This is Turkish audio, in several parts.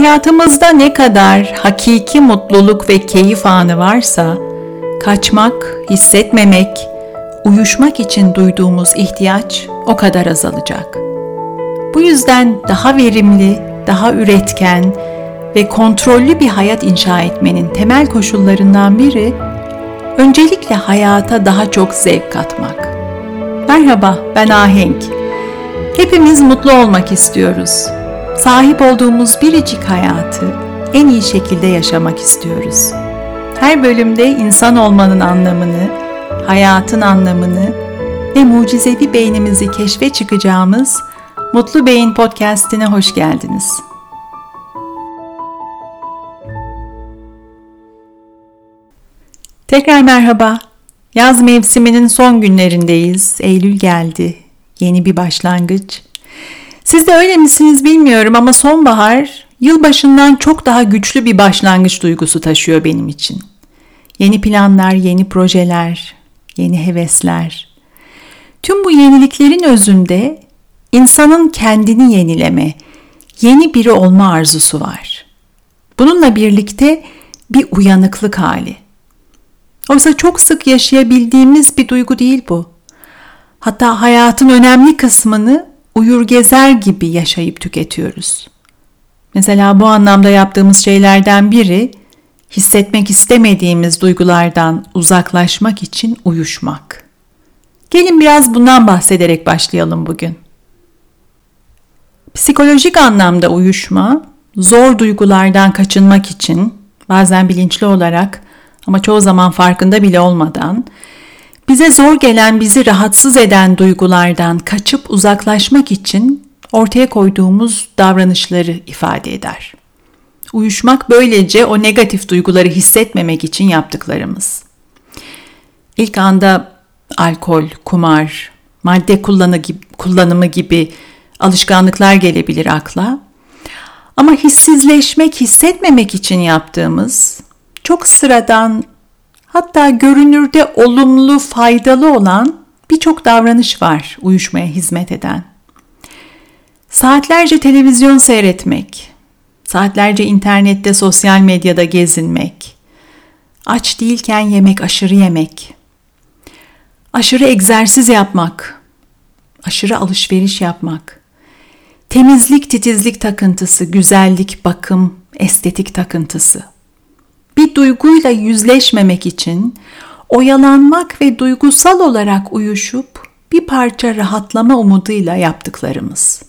Hayatımızda ne kadar hakiki mutluluk ve keyif anı varsa, kaçmak, hissetmemek, uyuşmak için duyduğumuz ihtiyaç o kadar azalacak. Bu yüzden daha verimli, daha üretken ve kontrollü bir hayat inşa etmenin temel koşullarından biri, öncelikle hayata daha çok zevk katmak. Merhaba, ben Ahenk. Hepimiz mutlu olmak istiyoruz. Sahip olduğumuz biricik hayatı en iyi şekilde yaşamak istiyoruz. Her bölümde insan olmanın anlamını, hayatın anlamını ve mucizevi beynimizi keşfe çıkacağımız Mutlu Beyin Podcast'ine hoş geldiniz. Tekrar merhaba. Yaz mevsiminin son günlerindeyiz. Eylül geldi. Yeni bir başlangıç. Siz de öyle misiniz bilmiyorum ama sonbahar yılbaşından çok daha güçlü bir başlangıç duygusu taşıyor benim için. Yeni planlar, yeni projeler, yeni hevesler. Tüm bu yeniliklerin özünde insanın kendini yenileme, yeni biri olma arzusu var. Bununla birlikte bir uyanıklık hali. Oysa çok sık yaşayabildiğimiz bir duygu değil bu. Hatta hayatın önemli kısmını uyur gezer gibi yaşayıp tüketiyoruz. Mesela bu anlamda yaptığımız şeylerden biri, hissetmek istemediğimiz duygulardan uzaklaşmak için uyuşmak. Gelin biraz bundan bahsederek başlayalım bugün. Psikolojik anlamda uyuşma, zor duygulardan kaçınmak için, bazen bilinçli olarak ama çoğu zaman farkında bile olmadan, bize zor gelen, bizi rahatsız eden duygulardan kaçıp uzaklaşmak için ortaya koyduğumuz davranışları ifade eder. Uyuşmak böylece o negatif duyguları hissetmemek için yaptıklarımız. İlk anda alkol, kumar, madde kullanımı gibi alışkanlıklar gelebilir akla. Ama hissizleşmek, hissetmemek için yaptığımız çok sıradan, hatta görünürde olumlu, faydalı olan birçok davranış var uyuşmaya hizmet eden. Saatlerce televizyon seyretmek, saatlerce internette, sosyal medyada gezinmek, aç değilken yemek, aşırı yemek, aşırı egzersiz yapmak, aşırı alışveriş yapmak, temizlik, titizlik takıntısı, güzellik, bakım, estetik takıntısı. Bir duyguyla yüzleşmemek için oyalanmak ve duygusal olarak uyuşup bir parça rahatlama umuduyla yaptıklarımız.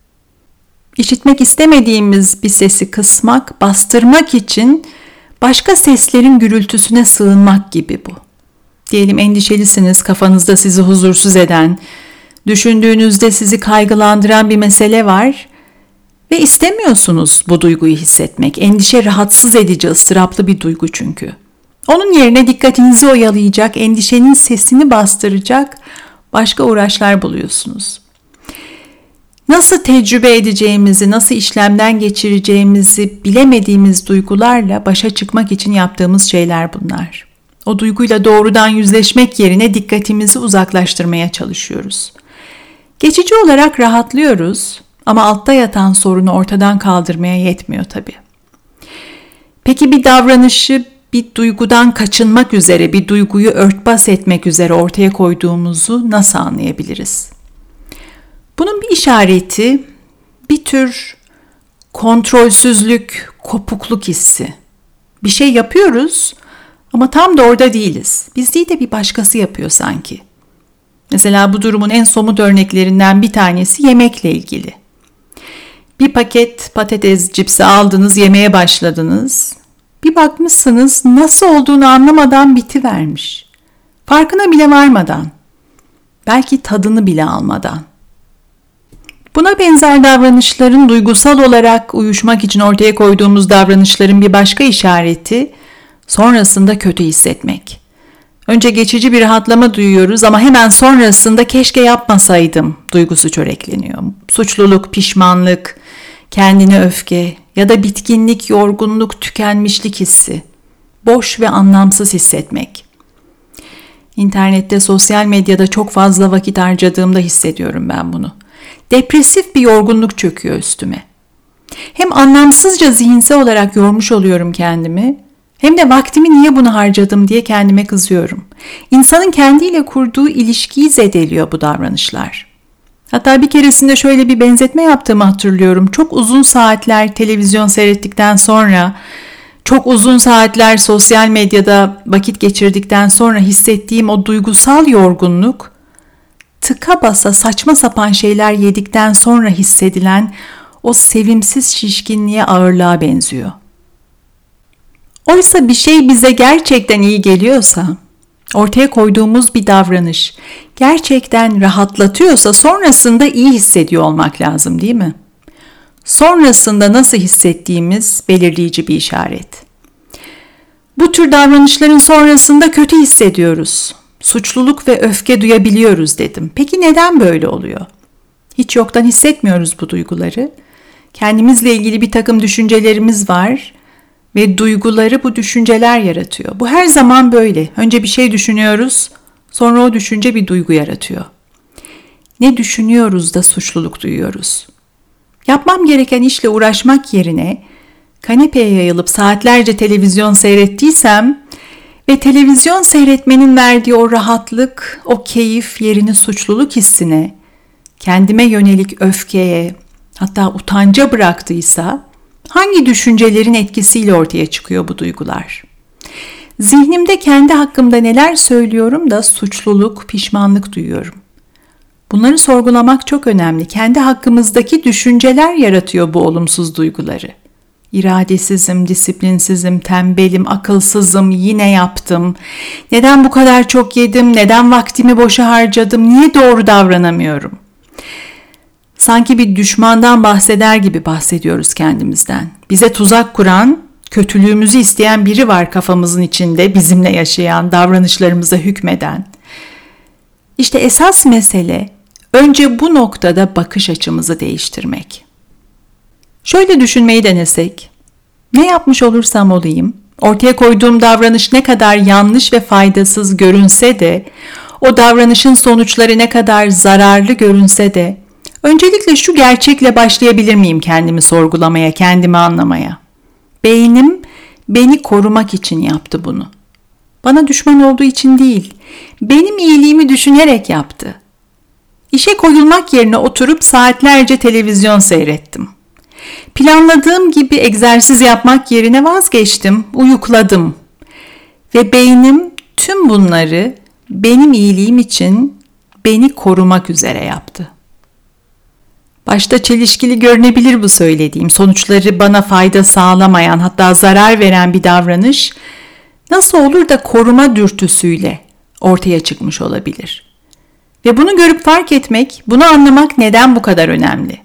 İşitmek istemediğimiz bir sesi kısmak, bastırmak için başka seslerin gürültüsüne sığınmak gibi bu. Diyelim endişelisiniz, kafanızda sizi huzursuz eden, düşündüğünüzde sizi kaygılandıran bir mesele var ve istemiyorsunuz bu duyguyu hissetmek. Endişe rahatsız edici, ıstıraplı bir duygu çünkü. Onun yerine dikkatinizi oyalayacak, endişenin sesini bastıracak başka uğraşlar buluyorsunuz. Nasıl tecrübe edeceğimizi, nasıl işlemden geçireceğimizi bilemediğimiz duygularla başa çıkmak için yaptığımız şeyler bunlar. O duyguyla doğrudan yüzleşmek yerine dikkatimizi uzaklaştırmaya çalışıyoruz. Geçici olarak rahatlıyoruz ama altta yatan sorunu ortadan kaldırmaya yetmiyor tabii. Peki bir davranışı bir duygudan kaçınmak üzere, bir duyguyu örtbas etmek üzere ortaya koyduğumuzu nasıl anlayabiliriz? Bunun bir işareti bir tür kontrolsüzlük, kopukluk hissi. Bir şey yapıyoruz ama tam da orada değiliz. Biz değil de bir başkası yapıyor sanki. Mesela bu durumun en somut örneklerinden bir tanesi yemekle ilgili. Bir paket patates cipsi aldınız, yemeye başladınız. Bir bakmışsınız nasıl olduğunu anlamadan bitivermiş. Farkına bile varmadan. Belki tadını bile almadan. Buna benzer davranışların duygusal olarak uyuşmak için ortaya koyduğumuz davranışların bir başka işareti sonrasında kötü hissetmek. Önce geçici bir rahatlama duyuyoruz ama hemen sonrasında keşke yapmasaydım duygusu çörekleniyor. Suçluluk, pişmanlık, kendine öfke ya da bitkinlik, yorgunluk, tükenmişlik hissi. Boş ve anlamsız hissetmek. İnternette, sosyal medyada çok fazla vakit harcadığımda hissediyorum ben bunu. Depresif bir yorgunluk çöküyor üstüme. Hem anlamsızca zihinsel olarak yormuş oluyorum kendimi, hem de vaktimi niye buna harcadım diye kendime kızıyorum. İnsanın kendiyle kurduğu ilişkiyi zedeliyor bu davranışlar. Hatta bir keresinde şöyle bir benzetme yaptığımı hatırlıyorum. Çok uzun saatler televizyon seyrettikten sonra, çok uzun saatler sosyal medyada vakit geçirdikten sonra hissettiğim o duygusal yorgunluk, tıka basa saçma sapan şeyler yedikten sonra hissedilen o sevimsiz şişkinliğe, ağırlığa benziyor. Oysa bir şey bize gerçekten iyi geliyorsa, ortaya koyduğumuz bir davranış gerçekten rahatlatıyorsa sonrasında iyi hissediyor olmak lazım, değil mi? Sonrasında nasıl hissettiğimiz belirleyici bir işaret. Bu tür davranışların sonrasında kötü hissediyoruz. Suçluluk ve öfke duyabiliyoruz dedim. Peki neden böyle oluyor? Hiç yoktan hissetmiyoruz bu duyguları. Kendimizle ilgili bir takım düşüncelerimiz var ve duyguları bu düşünceler yaratıyor. Bu her zaman böyle. Önce bir şey düşünüyoruz, sonra o düşünce bir duygu yaratıyor. Ne düşünüyoruz da suçluluk duyuyoruz? Yapmam gereken işle uğraşmak yerine kanepeye yayılıp saatlerce televizyon seyrettiysem ve televizyon seyretmenin verdiği o rahatlık, o keyif yerini suçluluk hissine, kendime yönelik öfkeye, hatta utanca bıraktıysa, hangi düşüncelerin etkisiyle ortaya çıkıyor bu duygular? Zihnimde kendi hakkımda neler söylüyorum da suçluluk, pişmanlık duyuyorum. Bunları sorgulamak çok önemli. Kendi hakkımızdaki düşünceler yaratıyor bu olumsuz duyguları. İradesizim, disiplinsizim, tembelim, akılsızım, yine yaptım. Neden bu kadar çok yedim? Neden vaktimi boşa harcadım? Niye doğru davranamıyorum? Sanki bir düşmandan bahseder gibi bahsediyoruz kendimizden. Bize tuzak kuran, kötülüğümüzü isteyen biri var kafamızın içinde, bizimle yaşayan, davranışlarımıza hükmeden. İşte esas mesele önce bu noktada bakış açımızı değiştirmek. Şöyle düşünmeyi denesek, ne yapmış olursam olayım, ortaya koyduğum davranış ne kadar yanlış ve faydasız görünse de, o davranışın sonuçları ne kadar zararlı görünse de, öncelikle şu gerçekle başlayabilir miyim kendimi sorgulamaya, kendimi anlamaya? Beynim beni korumak için yaptı bunu. Bana düşman olduğu için değil, benim iyiliğimi düşünerek yaptı. İşe koyulmak yerine oturup saatlerce televizyon seyrettim. Planladığım gibi egzersiz yapmak yerine vazgeçtim, uyukladım. Ve beynim tüm bunları benim iyiliğim için beni korumak üzere yaptı. Başta çelişkili görünebilir bu söylediğim. Sonuçları bana fayda sağlamayan, hatta zarar veren bir davranış nasıl olur da koruma dürtüsüyle ortaya çıkmış olabilir? Ve bunu görüp fark etmek, bunu anlamak neden bu kadar önemli?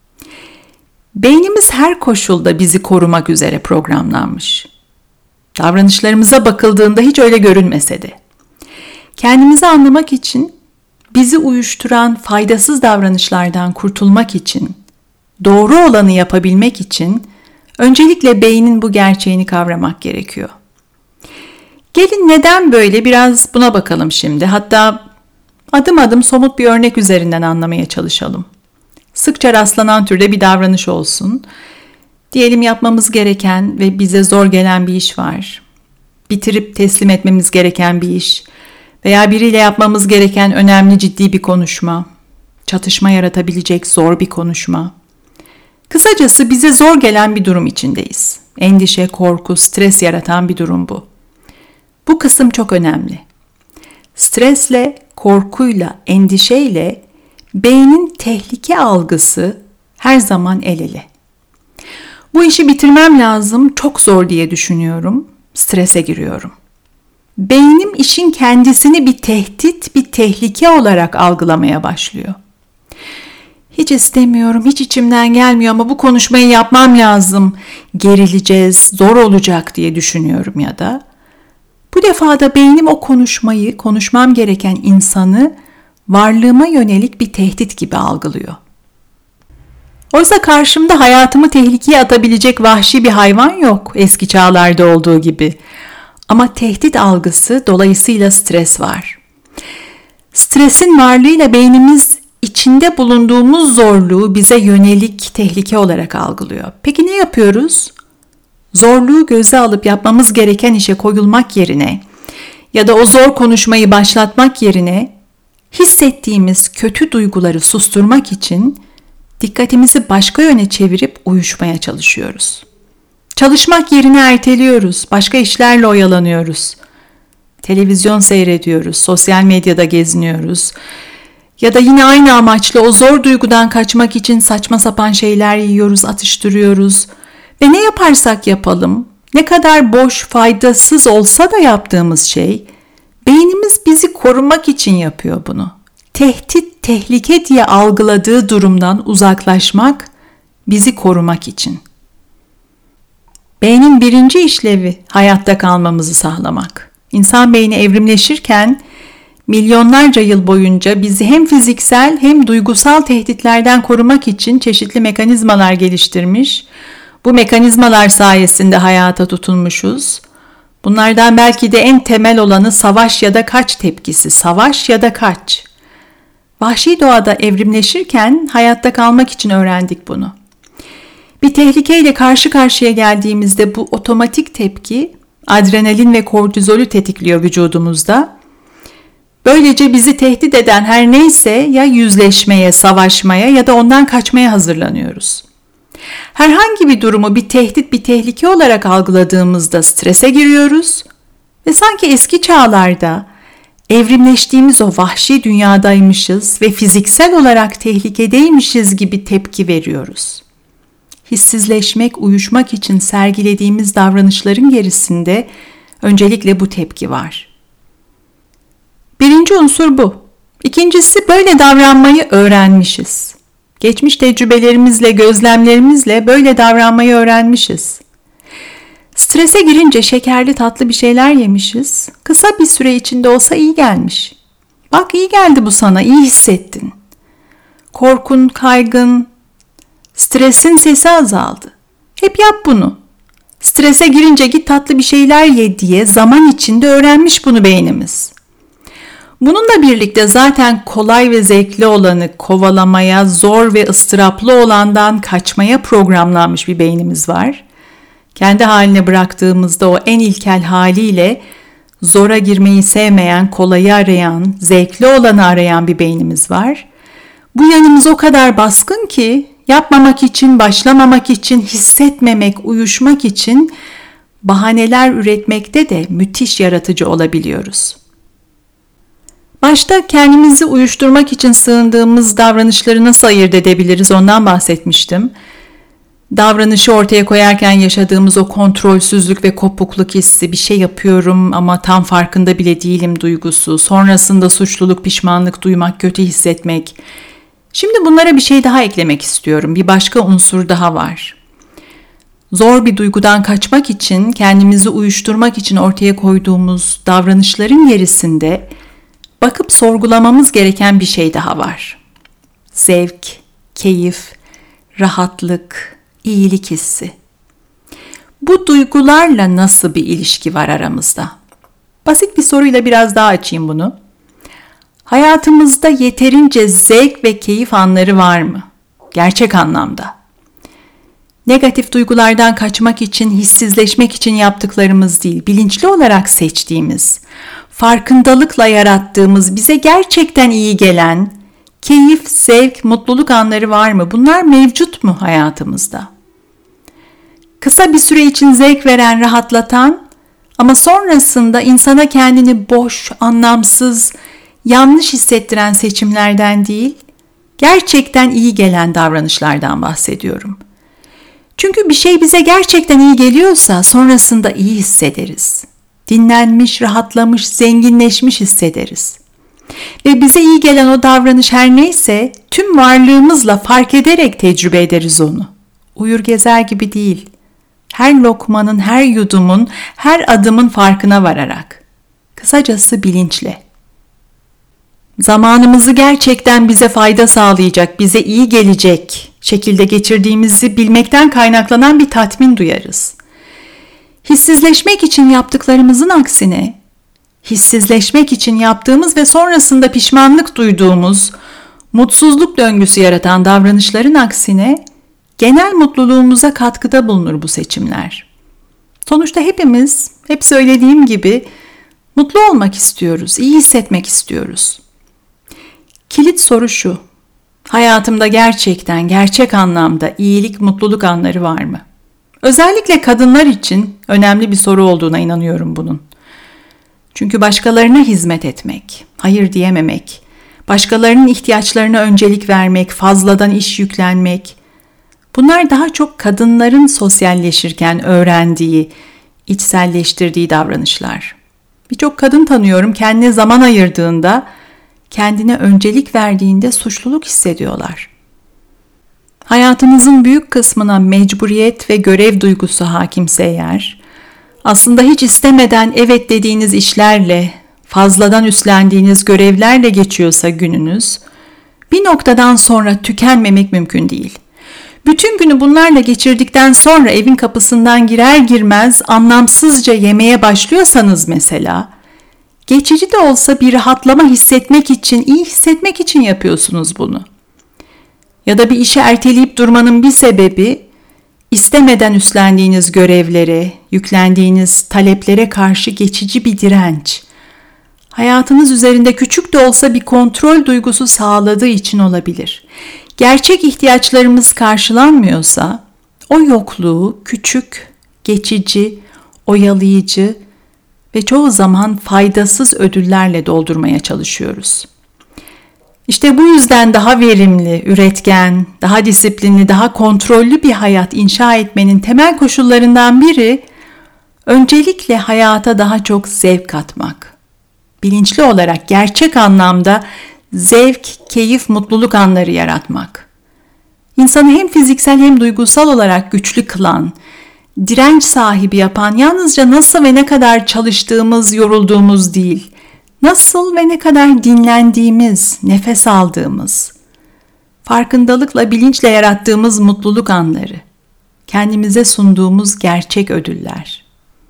Beynimiz her koşulda bizi korumak üzere programlanmış. Davranışlarımıza bakıldığında hiç öyle görünmese de. Kendimizi anlamak için, bizi uyuşturan faydasız davranışlardan kurtulmak için, doğru olanı yapabilmek için öncelikle beynin bu gerçeğini kavramak gerekiyor. Gelin neden böyle, biraz buna bakalım şimdi. Hatta adım adım somut bir örnek üzerinden anlamaya çalışalım. Sıkça rastlanan türde bir davranış olsun. Diyelim yapmamız gereken ve bize zor gelen bir iş var. Bitirip teslim etmemiz gereken bir iş veya biriyle yapmamız gereken önemli, ciddi bir konuşma. Çatışma yaratabilecek zor bir konuşma. Kısacası bize zor gelen bir durum içindeyiz. Endişe, korku, stres yaratan bir durum bu. Bu kısım çok önemli. Stresle, korkuyla, endişeyle beynin tehlike algısı her zaman el ele. Bu işi bitirmem lazım, çok zor diye düşünüyorum, strese giriyorum. Beynim işin kendisini bir tehdit, bir tehlike olarak algılamaya başlıyor. Hiç istemiyorum, hiç içimden gelmiyor ama bu konuşmayı yapmam lazım, gerileceğiz, zor olacak diye düşünüyorum ya da. Bu defa da beynim o konuşmayı, konuşmam gereken insanı varlığıma yönelik bir tehdit gibi algılıyor. Oysa karşımda hayatımı tehlikeye atabilecek vahşi bir hayvan yok eski çağlarda olduğu gibi. Ama tehdit algısı, dolayısıyla stres var. Stresin varlığıyla beynimiz içinde bulunduğumuz zorluğu bize yönelik tehlike olarak algılıyor. Peki ne yapıyoruz? Zorluğu göze alıp yapmamız gereken işe koyulmak yerine ya da o zor konuşmayı başlatmak yerine hissettiğimiz kötü duyguları susturmak için dikkatimizi başka yöne çevirip uyuşmaya çalışıyoruz. Çalışmak yerine erteliyoruz, başka işlerle oyalanıyoruz. Televizyon seyrediyoruz, sosyal medyada geziniyoruz. Ya da yine aynı amaçla o zor duygudan kaçmak için saçma sapan şeyler yiyoruz, atıştırıyoruz. Ve ne yaparsak yapalım, ne kadar boş, faydasız olsa da yaptığımız şey, beynimiz bizi korumak için yapıyor bunu. Tehdit, tehlike diye algıladığı durumdan uzaklaşmak, bizi korumak için. Beynin birinci işlevi hayatta kalmamızı sağlamak. İnsan beyni evrimleşirken milyonlarca yıl boyunca bizi hem fiziksel hem duygusal tehditlerden korumak için çeşitli mekanizmalar geliştirmiş. Bu mekanizmalar sayesinde hayata tutunmuşuz. Bunlardan belki de en temel olanı savaş ya da kaç tepkisi. Savaş ya da kaç. Vahşi doğada evrimleşirken hayatta kalmak için öğrendik bunu. Bir tehlikeyle karşı karşıya geldiğimizde bu otomatik tepki adrenalin ve kortizolü tetikliyor vücudumuzda. Böylece bizi tehdit eden her neyse ya yüzleşmeye, savaşmaya ya da ondan kaçmaya hazırlanıyoruz. Herhangi bir durumu bir tehdit, bir tehlike olarak algıladığımızda strese giriyoruz ve sanki eski çağlarda evrimleştiğimiz o vahşi dünyadaymışız ve fiziksel olarak tehlikedeymişiz gibi tepki veriyoruz. Hissizleşmek, uyuşmak için sergilediğimiz davranışların gerisinde öncelikle bu tepki var. Birinci unsur bu. İkincisi, böyle davranmayı öğrenmişiz. Geçmiş tecrübelerimizle, gözlemlerimizle böyle davranmayı öğrenmişiz. Strese girince şekerli tatlı bir şeyler yemişiz. Kısa bir süre içinde olsa iyi gelmiş. Bak iyi geldi bu sana, iyi hissettin. Korkun, kaygın, stresin sesi azaldı. Hep yap bunu. Strese girince git tatlı bir şeyler ye diye zaman içinde öğrenmiş bunu beynimiz. Bununla birlikte zaten kolay ve zevkli olanı kovalamaya, zor ve ıstıraplı olandan kaçmaya programlanmış bir beynimiz var. Kendi haline bıraktığımızda o en ilkel haliyle zora girmeyi sevmeyen, kolayı arayan, zevkli olanı arayan bir beynimiz var. Bu yanımız o kadar baskın ki yapmamak için, başlamamak için, hissetmemek, uyuşmak için bahaneler üretmekte de müthiş yaratıcı olabiliyoruz. Başta kendimizi uyuşturmak için sığındığımız davranışları nasıl ayırt edebiliriz ondan bahsetmiştim. Davranışı ortaya koyarken yaşadığımız o kontrolsüzlük ve kopukluk hissi, bir şey yapıyorum ama tam farkında bile değilim duygusu, sonrasında suçluluk, pişmanlık duymak, kötü hissetmek. Şimdi bunlara bir şey daha eklemek istiyorum. Bir başka unsur daha var. Zor bir duygudan kaçmak için, kendimizi uyuşturmak için ortaya koyduğumuz davranışların gerisinde bakıp sorgulamamız gereken bir şey daha var. Zevk, keyif, rahatlık, iyilik hissi. Bu duygularla nasıl bir ilişki var aramızda? Basit bir soruyla biraz daha açayım bunu. Hayatımızda yeterince zevk ve keyif anları var mı? Gerçek anlamda. Negatif duygulardan kaçmak için, hissizleşmek için yaptıklarımız değil, bilinçli olarak seçtiğimiz, farkındalıkla yarattığımız, bize gerçekten iyi gelen keyif, zevk, mutluluk anları var mı? Bunlar mevcut mu hayatımızda? Kısa bir süre için zevk veren, rahatlatan ama sonrasında insana kendini boş, anlamsız, yanlış hissettiren seçimlerden değil, gerçekten iyi gelen davranışlardan bahsediyorum. Çünkü bir şey bize gerçekten iyi geliyorsa sonrasında iyi hissederiz. Dinlenmiş, rahatlamış, zenginleşmiş hissederiz. Ve bize iyi gelen o davranış her neyse tüm varlığımızla fark ederek tecrübe ederiz onu. Uyur gezer gibi değil. Her lokmanın, her yudumun, her adımın farkına vararak. Kısacası bilinçle. Zamanımızı gerçekten bize fayda sağlayacak, bize iyi gelecek şekilde geçirdiğimizi bilmekten kaynaklanan bir tatmin duyarız. Hissizleşmek için yaptıklarımızın aksine, hissizleşmek için yaptığımız ve sonrasında pişmanlık duyduğumuz mutsuzluk döngüsü yaratan davranışların aksine genel mutluluğumuza katkıda bulunur bu seçimler. Sonuçta hepimiz, hep söylediğim gibi mutlu olmak istiyoruz, iyi hissetmek istiyoruz. Kilit soru şu: hayatımda gerçekten, gerçek anlamda iyilik, mutluluk anları var mı? Özellikle kadınlar için önemli bir soru olduğuna inanıyorum bunun. Çünkü başkalarına hizmet etmek, hayır diyememek, başkalarının ihtiyaçlarına öncelik vermek, fazladan iş yüklenmek, bunlar daha çok kadınların sosyalleşirken öğrendiği, içselleştirdiği davranışlar. Birçok kadın tanıyorum, kendine zaman ayırdığında, kendine öncelik verdiğinde suçluluk hissediyorlar. Hayatınızın büyük kısmına mecburiyet ve görev duygusu hakimse eğer, aslında hiç istemeden evet dediğiniz işlerle, fazladan üstlendiğiniz görevlerle geçiyorsa gününüz, bir noktadan sonra tükenmemek mümkün değil. Bütün günü bunlarla geçirdikten sonra evin kapısından girer girmez anlamsızca yemeye başlıyorsanız mesela, geçici de olsa bir rahatlama hissetmek için, iyi hissetmek için yapıyorsunuz bunu. Ya da bir işi erteleyip durmanın bir sebebi, istemeden üstlendiğiniz görevlere, yüklendiğiniz taleplere karşı geçici bir direnç. Hayatınız üzerinde küçük de olsa bir kontrol duygusu sağladığı için olabilir. Gerçek ihtiyaçlarımız karşılanmıyorsa, o yokluğu küçük, geçici, oyalayıcı ve çoğu zaman faydasız ödüllerle doldurmaya çalışıyoruz. İşte bu yüzden daha verimli, üretken, daha disiplinli, daha kontrollü bir hayat inşa etmenin temel koşullarından biri, öncelikle hayata daha çok zevk katmak. Bilinçli olarak gerçek anlamda zevk, keyif, mutluluk anları yaratmak. İnsanı hem fiziksel hem duygusal olarak güçlü kılan, direnç sahibi yapan yalnızca nasıl ve ne kadar çalıştığımız, yorulduğumuz değil, nasıl ve ne kadar dinlendiğimiz, nefes aldığımız, farkındalıkla, bilinçle yarattığımız mutluluk anları, kendimize sunduğumuz gerçek ödüller.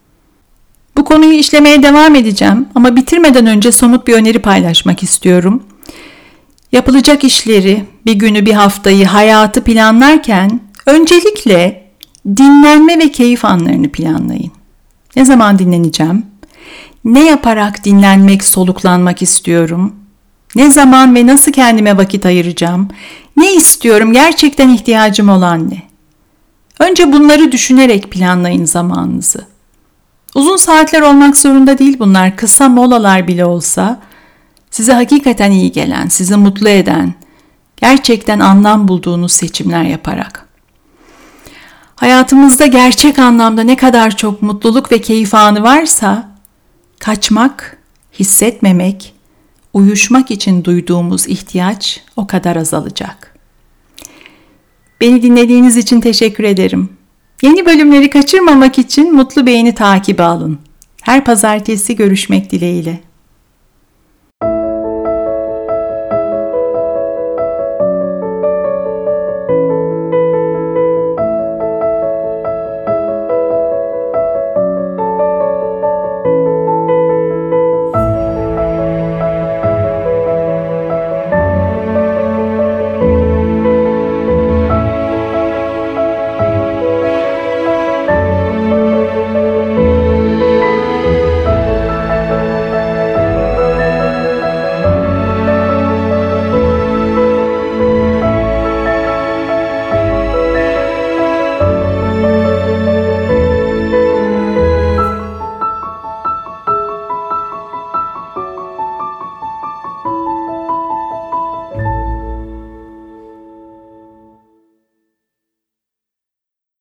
Bu konuyu işlemeye devam edeceğim ama bitirmeden önce somut bir öneri paylaşmak istiyorum. Yapılacak işleri, bir günü, bir haftayı, hayatı planlarken öncelikle dinlenme ve keyif anlarını planlayın. Ne zaman dinleneceğim? Ne yaparak dinlenmek, soluklanmak istiyorum? Ne zaman ve nasıl kendime vakit ayıracağım? Ne istiyorum? Gerçekten ihtiyacım olan ne? Önce bunları düşünerek planlayın zamanınızı. Uzun saatler olmak zorunda değil bunlar. Kısa molalar bile olsa size hakikaten iyi gelen, sizi mutlu eden, gerçekten anlam bulduğunuz seçimler yaparak. Hayatımızda gerçek anlamda ne kadar çok mutluluk ve keyif anı varsa, kaçmak, hissetmemek, uyuşmak için duyduğumuz ihtiyaç o kadar azalacak. Beni dinlediğiniz için teşekkür ederim. Yeni bölümleri kaçırmamak için Mutlu Beyni takibe alın. Her pazartesi görüşmek dileğiyle.